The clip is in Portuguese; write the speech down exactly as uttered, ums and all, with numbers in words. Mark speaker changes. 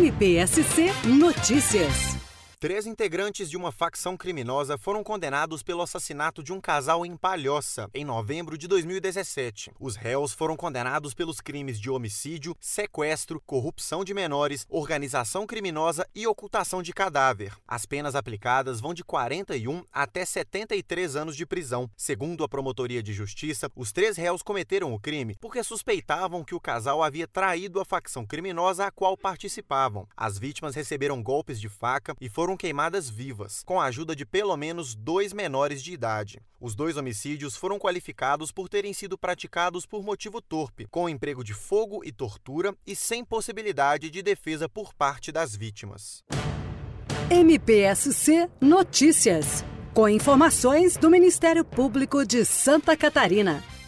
Speaker 1: M P S C Notícias.
Speaker 2: Três integrantes de uma facção criminosa foram condenados pelo assassinato de um casal em Palhoça, em novembro de dois mil e dezessete. Os réus foram condenados pelos crimes de homicídio, sequestro, corrupção de menores, organização criminosa e ocultação de cadáver. As penas aplicadas vão de quarenta e um até setenta e três anos de prisão. Segundo a Promotoria de Justiça, os três réus cometeram o crime porque suspeitavam que o casal havia traído a facção criminosa a qual participavam. As vítimas receberam golpes de faca e foram queimadas vivas, com a ajuda de pelo menos dois menores de idade. Os dois homicídios foram qualificados por terem sido praticados por motivo torpe, com emprego de fogo e tortura e sem possibilidade de defesa por parte das vítimas.
Speaker 1: M P S C Notícias, com informações do Ministério Público de Santa Catarina.